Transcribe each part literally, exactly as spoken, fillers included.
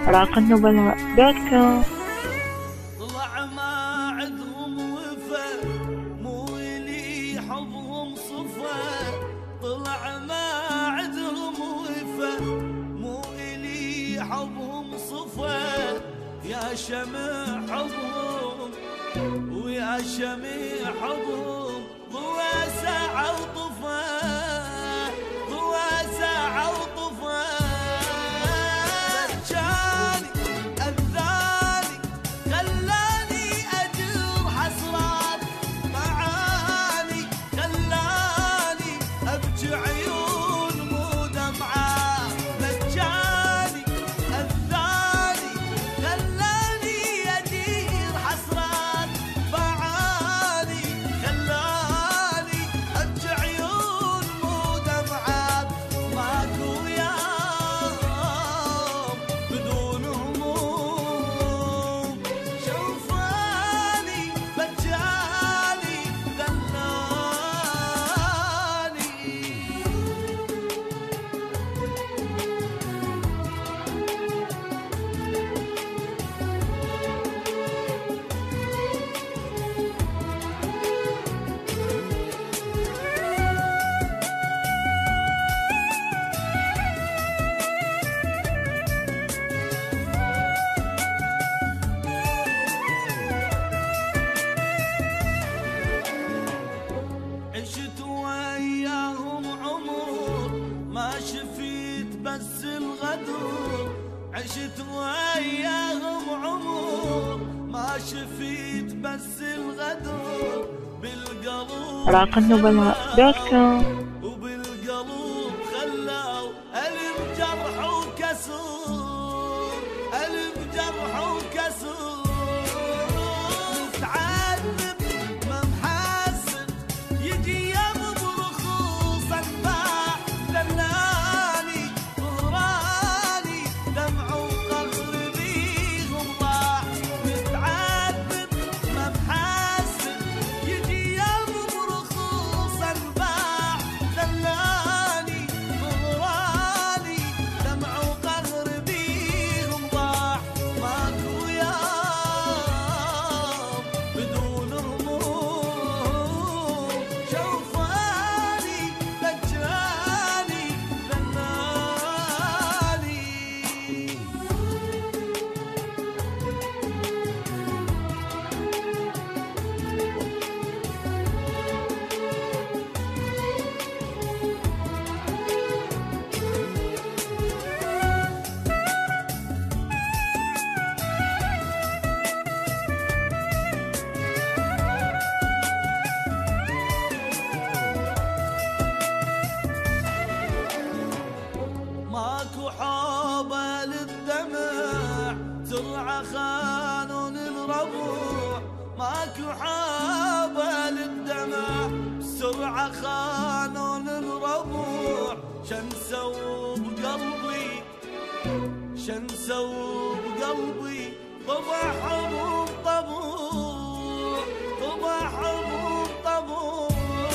راق النبلاء دوت كوم. طلع ما عدهم وفا مو إلي حظهم صفا، طلع ما عدهم وفا مو إلي حظهم صفا، يا شمع حظهم ويا شمع حظهم ضوى ساعة وطفا، ضوى ساعة وطفا. بجاني أذاني خلاني أجر حسرات معاني، خلاني أبكي عيون مو دمعات. بجاني أذاني خلاني أجر حسرات معاني، خلاني أبكي عيون مو دمعات. ماكو يوم بدون هموم، شوفاني بجاني دلاني. عشت وياهم عمر ما شفيت بس الغدر، عشت وياهم عمر ما شفيت بس الغدر. بالقلب راق النبلاء دوت كوم. وبالقلب خلاو ألم جرح وكسور، ألم جرح وكسور. متعذب ما محاسن يجي يوم برخوص انباع، دلاني ظهراني دمع وقهر بيهم ضاع. متعذب ما محاسن يجي يوم برخوص انباع، دلاني ظهراني دمع وقهر بيهم ضاع. ماكو يوم بدون هموم، شوفاني بجاني ذناني. ماكو حوبة للدمع ترعى خانون الربوع، ماكو حوبة للدمع سرعة خانون الربوع. شن سووا بقلبي شن سووا بقلبي طبعهم طبوع، طبعهم طبوع.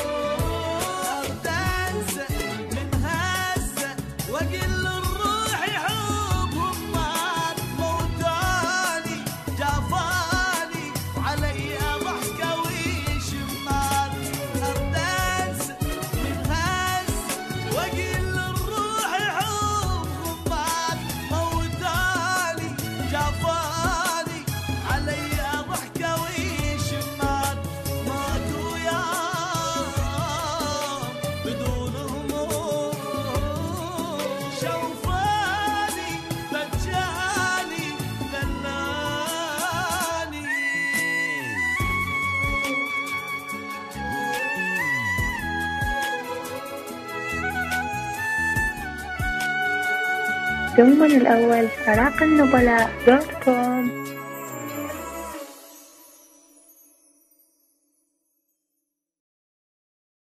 أنسى من هسه واقل الروح حبهم مات، موتاني جافاني وعلي ضحكة وشمات. أنسى من هسه واقل الروح حبهم مات، موتاني جافاني علي ضحكة وشمات. ماكو يوم بدون هموم، شوفاني بجاني ذناني. دوما الأول راق النبلاء دوت كوم.